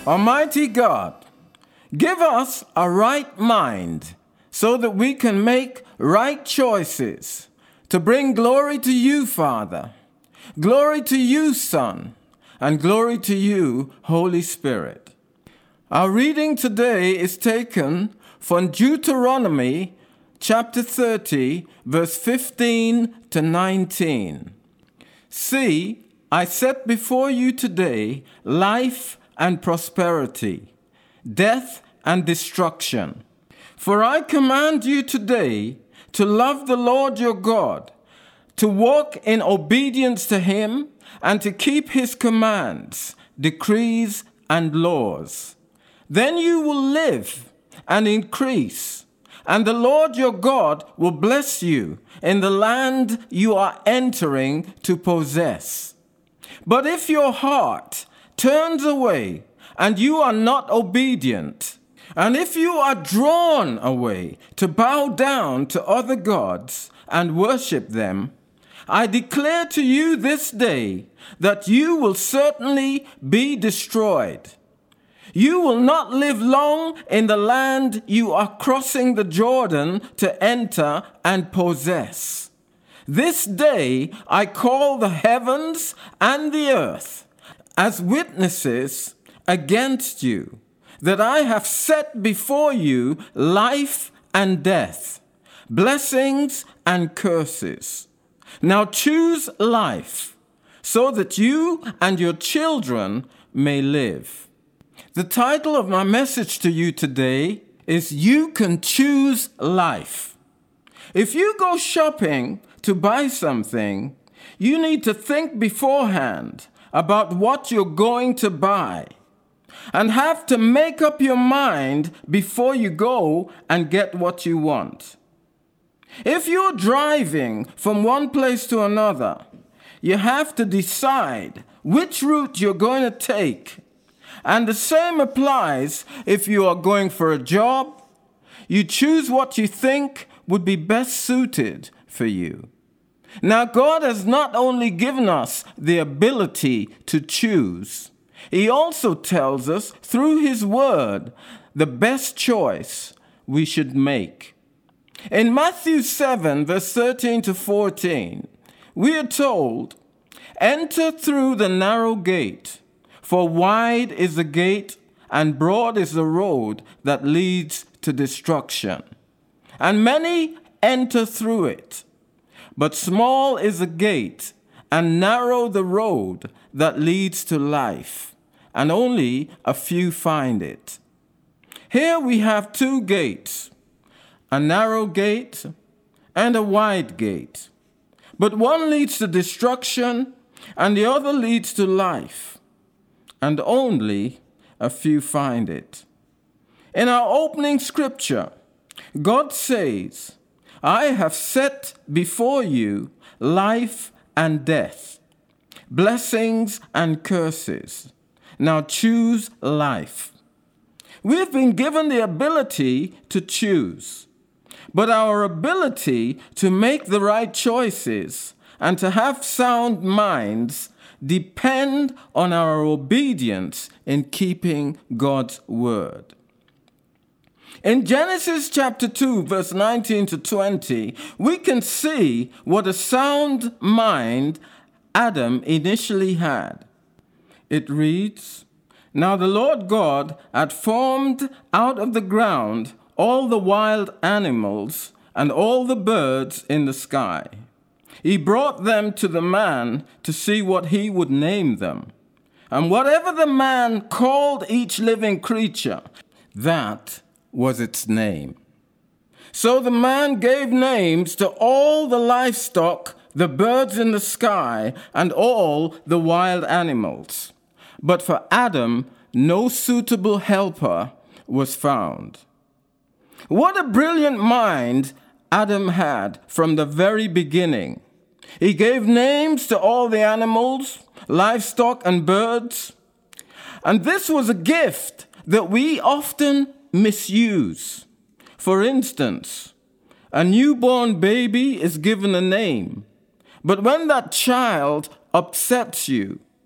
Almighty God, give us a right mind so that we can make right choices to bring glory to you, Father, glory to you, Son, and glory to you, Holy Spirit. Our reading today is taken from Deuteronomy chapter 30, verse 15 to 19. See, I set before you today life and prosperity, death and destruction. For I command you today to love the Lord your God, to walk in obedience to him, and to keep his commands, decrees, and laws. Then you will live and increase, and the Lord your God will bless you in the land you are entering to possess. But if your heart turns away and you are not obedient, and if you are drawn away to bow down to other gods and worship them, I declare to you this day that you will certainly be destroyed. You will not live long in the land you are crossing the Jordan to enter and possess. This day I call the heavens and the earth as witnesses against you, that I have set before you life and death, blessings and curses. Now choose life, so that you and your children may live. The title of my message to you today is You Can Choose Life. If you go shopping to buy something, you need to think beforehand about what you're going to buy and have to make up your mind before you go and get what you want. If you're driving from one place to another, you have to decide which route you're going to take. And the same applies if you are going for a job. You choose what you think would be best suited for you. Now, God has not only given us the ability to choose, he also tells us through his word the best choice we should make. In Matthew 7, verse 13 to 14, we are told, "Enter through the narrow gate, for wide is the gate and broad is the road that leads to destruction. And many enter through it. But small is the gate and narrow the road that leads to life, and only a few find it." Here we have two gates, a narrow gate and a wide gate. But one leads to destruction and the other leads to life, and only a few find it. In our opening scripture, God says, "I have set before you life and death, blessings and curses. Now choose life." We've been given the ability to choose, but our ability to make the right choices and to have sound minds depend on our obedience in keeping God's word. In Genesis chapter 2, verse 19 to 20, we can see what a sound mind Adam initially had. It reads, "Now the Lord God had formed out of the ground all the wild animals and all the birds in the sky. He brought them to the man to see what he would name them. And whatever the man called each living creature, that was its name. So the man gave names to all the livestock, the birds in the sky, and all the wild animals. But for Adam, no suitable helper was found." What a brilliant mind Adam had from the very beginning. He gave names to all the animals, livestock, and birds. And this was a gift that we often misuse. For instance, a newborn baby is given a name, but when that child upsets you,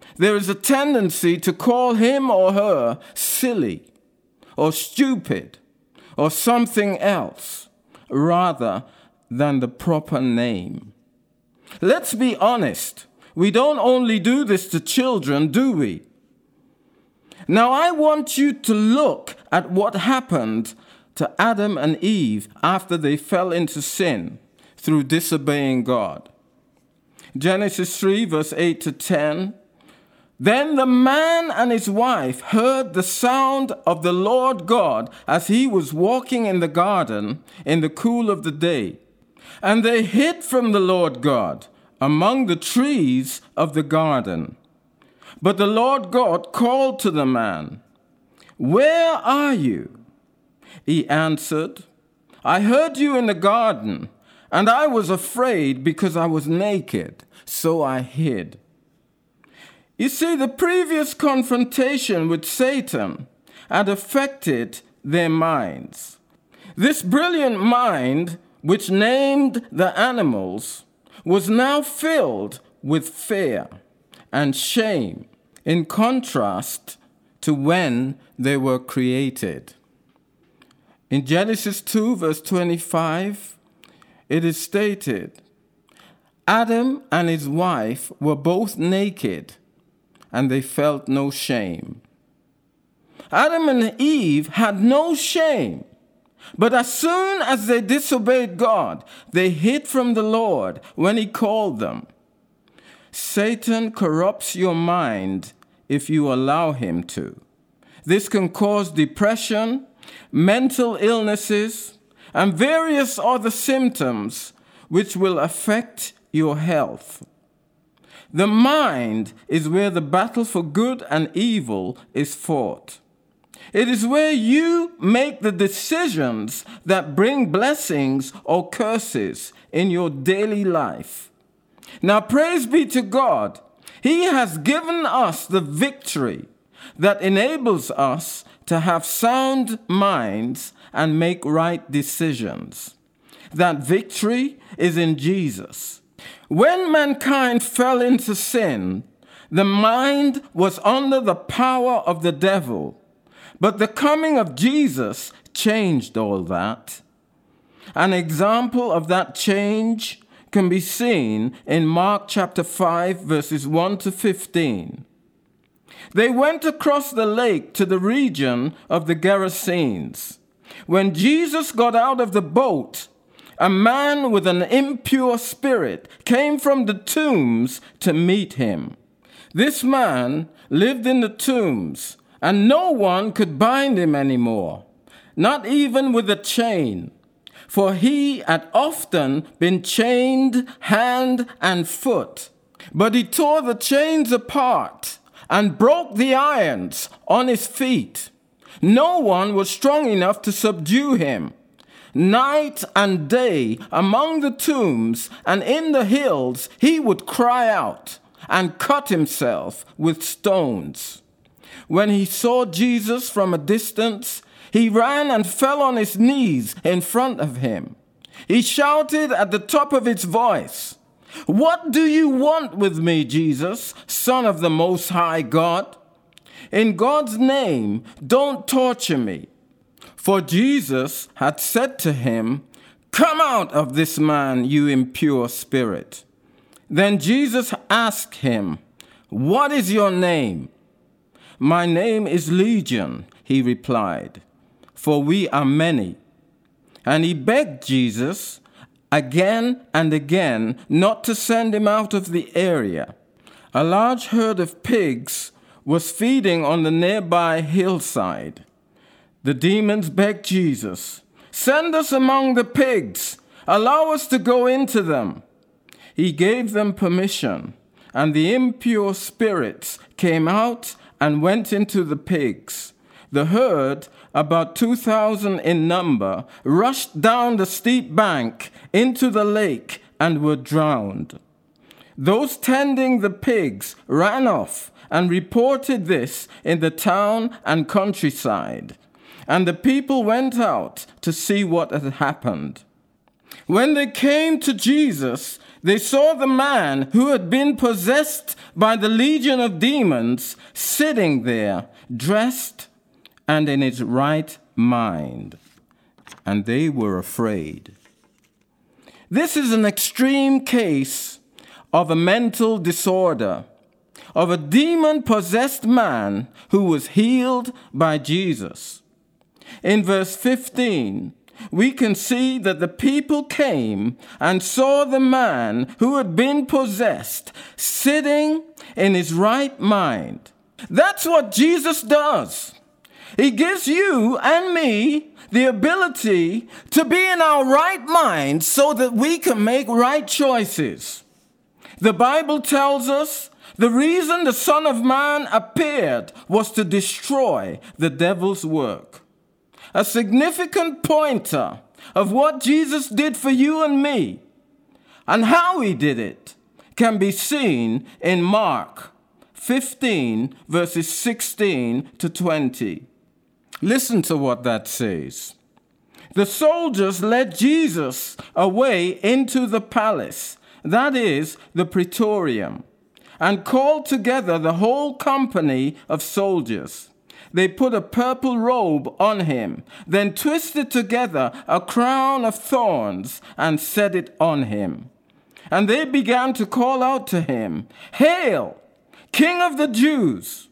there is a tendency to call him or her silly or stupid or something else rather than the proper name. Let's be honest. We don't only do this to children, do we? Now, I want you to look at what happened to Adam and Eve after they fell into sin through disobeying God. Genesis 3, verse 8 to 10. Then the man and his wife heard the sound of the Lord God as he was walking in the garden in the cool of the day. And they hid from the Lord God among the trees of the garden. But the Lord God called to the man, "Where are you?" He answered, "I heard you in the garden, and I was afraid because I was naked, so I hid." You see, the previous confrontation with Satan had affected their minds. This brilliant mind, which named the animals, was now filled with fear and shame, in contrast to when they were created. In Genesis 2, verse 25, it is stated, Adam and his wife were both naked, and they felt no shame. Adam and Eve had no shame, but as soon as they disobeyed God, they hid from the Lord when he called them. Satan corrupts your mind if you allow him to. This can cause depression, mental illnesses, and various other symptoms which will affect your health. The mind is where the battle for good and evil is fought. It is where you make the decisions that bring blessings or curses in your daily life. Now, praise be to God. He has given us the victory that enables us to have sound minds and make right decisions. That victory is in Jesus. When mankind fell into sin, the mind was under the power of the devil. But the coming of Jesus changed all that. An example of that change can be seen in Mark chapter 5, verses 1 to 15. They went across the lake to the region of the Gerasenes. When Jesus got out of the boat, a man with an impure spirit came from the tombs to meet him. This man lived in the tombs, and no one could bind him anymore, not even with a chain, for he had often been chained hand and foot. But he tore the chains apart and broke the irons on his feet. No one was strong enough to subdue him. Night and day among the tombs and in the hills he would cry out and cut himself with stones. When he saw Jesus from a distance, he ran and fell on his knees in front of him. He shouted at the top of his voice, "What do you want with me, Jesus, Son of the Most High God? In God's name, don't torture me." For Jesus had said to him, "Come out of this man, you impure spirit." Then Jesus asked him, "What is your name?" "My name is Legion," he replied, "for we are many." And he begged Jesus again and again not to send him out of the area. A large herd of pigs was feeding on the nearby hillside. The demons begged Jesus, "Send us among the pigs. Allow us to go into them." He gave them permission, and the impure spirits came out and went into the pigs. The herd, about 2,000 in number, rushed down the steep bank into the lake and were drowned. Those tending the pigs ran off and reported this in the town and countryside, and the people went out to see what had happened. When they came to Jesus, they saw the man who had been possessed by the legion of demons sitting there, dressed and in his right mind. And they were afraid. This is an extreme case of a mental disorder, of a demon-possessed man who was healed by Jesus. In verse 15, we can see that the people came and saw the man who had been possessed sitting in his right mind. That's what Jesus does. He gives you and me the ability to be in our right mind so that we can make right choices. The Bible tells us the reason the Son of Man appeared was to destroy the devil's work. A significant pointer of what Jesus did for you and me and how he did it can be seen in Mark 15, verses 16 to 20. Listen to what that says. The soldiers led Jesus away into the palace, that is, the praetorium, and called together the whole company of soldiers. They put a purple robe on him, then twisted together a crown of thorns and set it on him. And they began to call out to him, "Hail, King of the Jews!"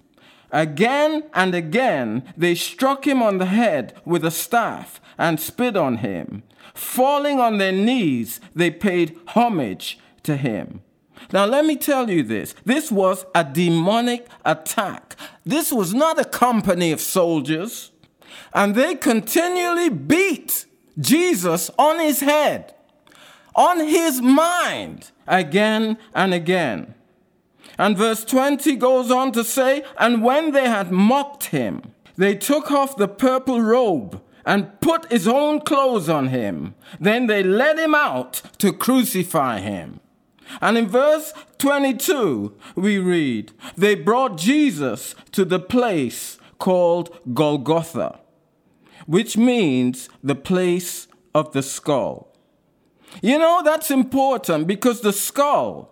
Again and again they struck him on the head with a staff and spit on him. Falling on their knees, they paid homage to him. Now let me tell you this. This was a demonic attack. This was not a company of soldiers. And they continually beat Jesus on his head, on his mind, again and again. And verse 20 goes on to say, and when they had mocked him, they took off the purple robe and put his own clothes on him. Then they led him out to crucify him. And in verse 22, we read, they brought Jesus to the place called Golgotha, which means the place of the skull. You know, that's important because the skull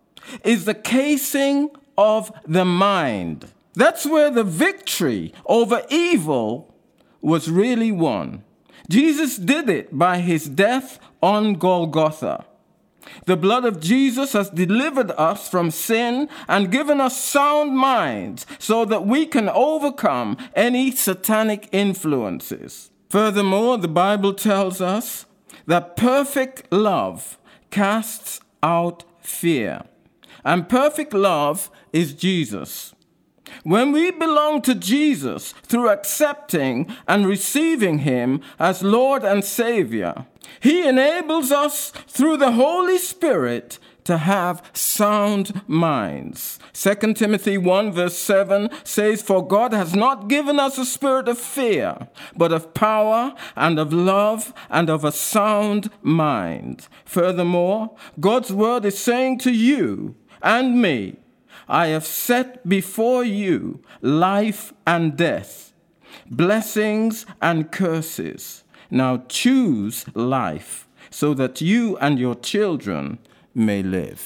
is the casing of the mind. That's where the victory over evil was really won. Jesus did it by his death on Golgotha. The blood of Jesus has delivered us from sin and given us sound minds so that we can overcome any satanic influences. Furthermore, the Bible tells us that perfect love casts out fear. And perfect love is Jesus. When we belong to Jesus through accepting and receiving him as Lord and Savior, he enables us through the Holy Spirit to have sound minds. 2 Timothy 1 verse 7 says, "For God has not given us a spirit of fear, but of power and of love and of a sound mind." Furthermore, God's word is saying to you and me, I have set before you life and death, blessings and curses. Now choose life so that you and your children may live.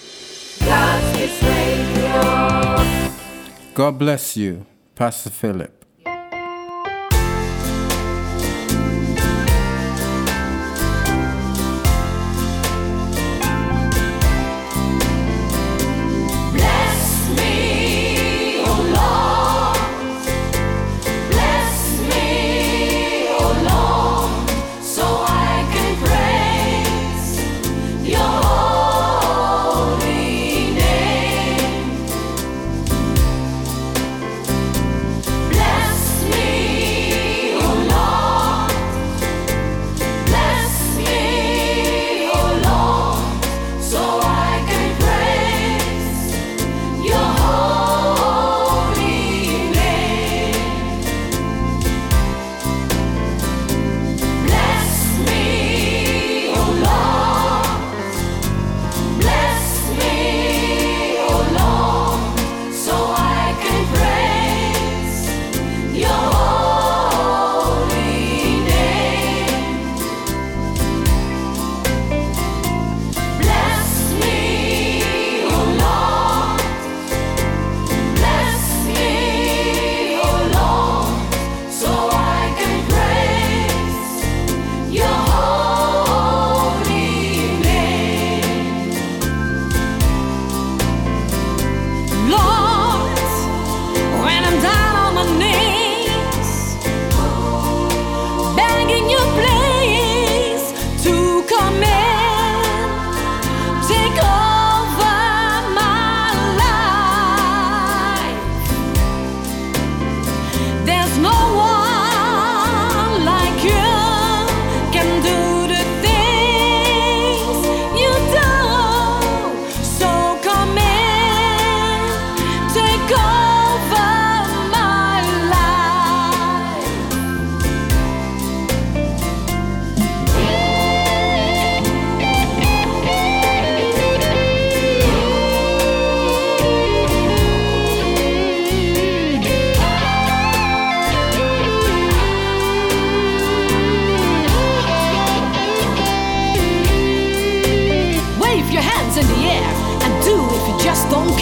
God bless you, Pastor Philip. Bless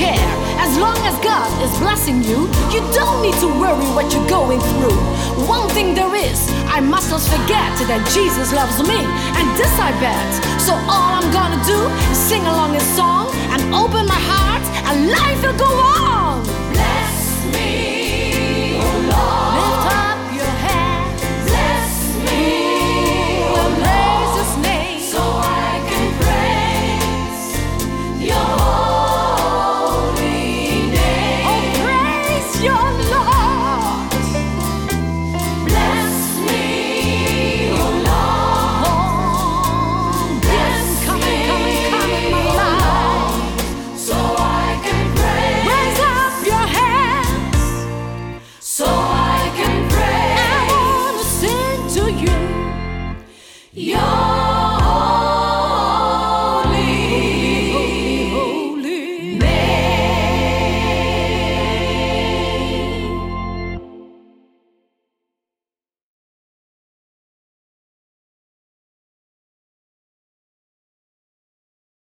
care. As long as God is blessing you, you don't need to worry what you're going through. One thing there is, I must not forget that Jesus loves me, and this I bet. So all I'm gonna do is sing along his song and open my heart, and life will go on. Bless me, oh Lord. Lift up your hands. Bless me, We'll praise his name. so I can praise your holy name. Oh, praise your Lord. Bless me, oh Lord. Oh, yes, coming, my life. So I can praise. Raise up your hands. So I can I praise wanna sing to you. your